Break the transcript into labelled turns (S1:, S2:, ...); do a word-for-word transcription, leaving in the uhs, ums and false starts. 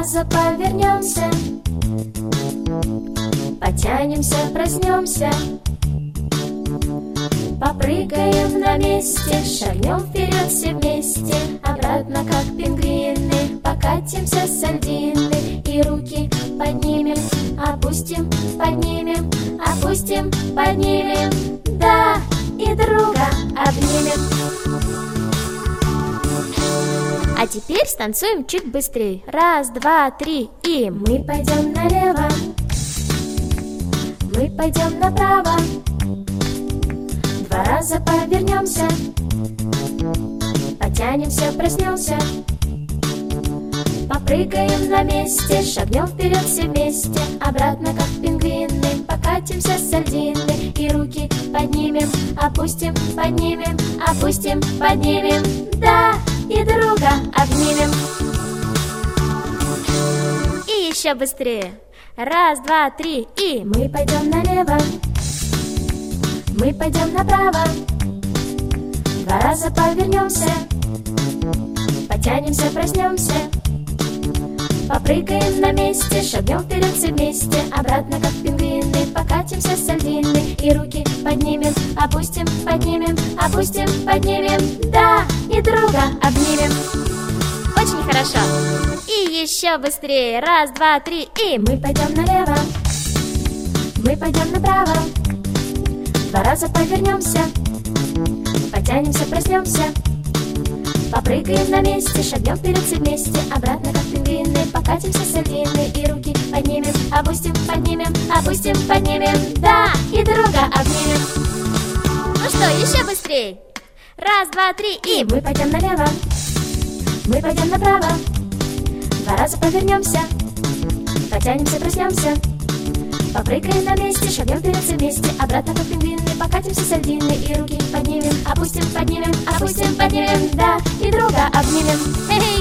S1: раза повернемся, потянемся, проснемся, попрыгаем на месте, шагнем вперед все вместе, обратно как пингвины, покатимся с льдины и руки поднимем, опустим, поднимем, опустим, поднимем, да, и друга обнимем. А теперь станцуем чуть быстрее. Раз, два, три и мы пойдем налево, мы пойдем направо, два раза повернемся, потянемся, проснемся, попрыгаем на месте, шагнем вперед все вместе, обратно как пингвины, покатимся с льдины и руки поднимем, опустим, поднимем, опустим, поднимем, да, и друга обнимем. И еще быстрее. Раз, два, три и мы пойдем налево, мы пойдем направо, два раза повернемся, потянемся, проснемся, попрыгаем на месте, шагнем вперед все вместе, обратно как пингвины, покатимся с льдины и руки поднимем, опустим, поднимем, опустим, поднимем, да, и друга обнимем. Очень хорошо. И еще быстрее. Раз, два, три и мы пойдем налево, мы пойдем направо, два раза повернемся, потянемся, проснемся, попрыгаем на месте, шагнем вперед все вместе, обратно как пингвины, покатимся с льдины и руки поднимем, опустим, поднимем, опустим, поднимем, да, и друга обнимем. Ну что, еще быстрее. Раз, два, три и мы пойдем налево, мы пойдем направо, два раза повернемся, потянемся, проснемся, попрыгаем на месте, шагнем вперед все вместе, обратно как пингвины, покатимся с льдины и руки поднимем, опустим, поднимем, опустим, поднимем, да, и друга обнимем. Хе-хе.